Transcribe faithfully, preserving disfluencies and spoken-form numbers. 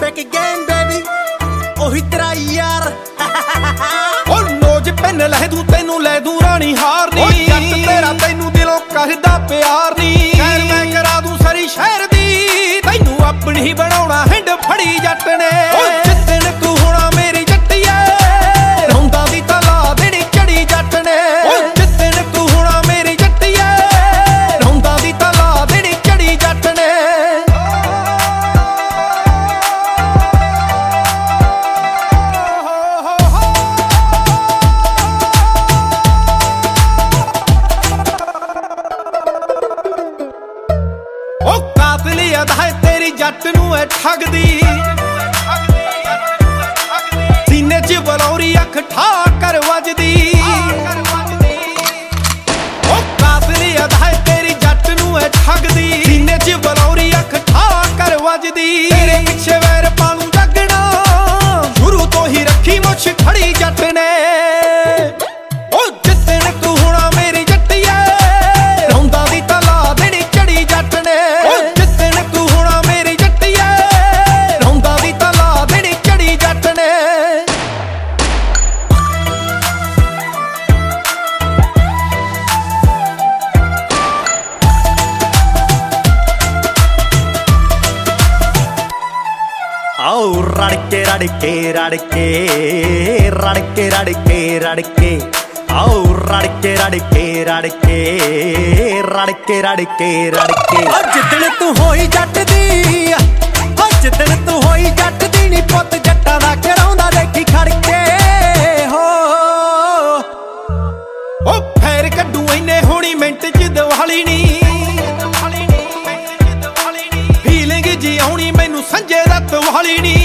back again baby ਉਹੀ ਤੇਰਾ ਯਾਰ ਉਹ ਨੋਜ ਪੈਨ ਲੈ ਦੂੰ ਤੈਨੂੰ ਲੈ ਦੂੰ ਰਾਣੀ ਹਾਰ ਨੀ, ਉਹ ਜੱਟ ਤੇਰਾ ਤੈਨੂੰ ਦਿਲੋਂ ਕਰਦਾ ਪਿਆਰ ਨੀ। ਖੈਰ ਮੈਂ ਕਰਾ ਦੂੰ ਸਾਰੀ ਸ਼ਹਿਰ ਦੀ ਤੈਨੂੰ ਆਪਣੀ ਬਣਾਉਣਾ ਹਿੰਡ ਫੜੀ ਜੱਟ ਨੇ। ਉਹ ਜਿੱਦਣ ਤੂੰ ਹੋਣਾ ਮੇਰੀ ਜੱਟੀਏ ਰੌਂਦਾਂ ਦੀ ਤਲਾ ਦੇਣੀ ਚੜੀ ਜੱਟ ਨੇ। ਉਹ ਜਿੱਦਣ ਤੂੰ ਹੋਣਾ ਮੇਰੀ ਜੱਟੀਏ ਰੌਂਦਾਂ ਦੀ ਤਲਾ ਦੇਣੀ ਚੜੀ ਜੱਟ ਨੇ। ਉਹ ਕਾਤਲੀ ਅਦਾ ਤੇਰੀ ਜੱਟ ਨੂੰ ਐ ਠੱਗਦੀ ਸੀਨੇ ਚ ਬਲੌਰੀ ਅੱਖ ਠਾ ਕਰ ਵੱਜਦੀ। ਉਹ ਕਾਤਲੀ ਅਦਾ ਤੇਰੀ ਜੱਟ ਨੂੰ ਐ ਠੱਗਦੀ ਸੀਨੇ ਚ ਬਲੌਰੀ ਅੱਖ ਠਾ ਕਰ ਵੱਜਦੀ। ਤੇਰੇ ਪਿੱਛੇ ਵੈਰ ਪਾਲੂ ਜੱਗਣਾ ਸ਼ੁਰੂ ਤੋਂ ਹੀ ਰੱਖੀ ਮੁੱਛ ਖੜੀ ਜੱਟ ਨੇ। ਉਹ ਜਿੱਦਣ ਤੂੰ ਹੋਣਾ ਮੇਰੀ ਜੱਟੀਏ ਰੌਂਦਾਂ ਦੀ ਤਲਾ ਦੇਣੀ ਚੜੀ ਜੱਟ ਨੇ। ਉਹ ਜਿੱਦਣ ਤੂੰ ਹੋਣਾ ਮੇਰੀ ਜੱਟੀਏ ਰੌਂਦਾਂ ਦੀ ਤਲਾ ਦੇਣੀ ਚੜੀ ਜੱਟ ਨੇ। ਆਓ ਰੜਕੇ ਰੜਕੇ ਰੜਕੇ ਰੜਕੇ ਰੜਕੇ ਰੜਕੇ ਆਓ ਰੜਕੇ ਰੜਕੇ ਰੜਕੇ ਰੜਕੇ ਰੜਕੇ ਰੜਕੇ। ਜਿੱਦਣ ਤੂੰ ਹੋਈ ਜੱਟ ਦੀ ਓ ਜਿੱਦਣ ਤੂੰ ਹੋਈ ਜੱਟ ਦੀ ਨੀ ਪੁੱਤ ਜੱਟਾਂ ਦਾ ਕਰਾਉਂਦਾ ਦੇਖੀ ਖੜਕੇ ਹੋ। ਉਹ ਫੇਰ ਕੱਢੂ ਇੰਨੇ ਹੋਣੀ ਮਿੰਟ ਚ ਦਿਵਾਲੀ ਨੀ ਫੀਲਿੰਗ ਜੀ ਆਉਣੀ ਮੈਨੂੰ ਸੰਜੇ ਦਾ ਵਾਲੀ ਨੀ।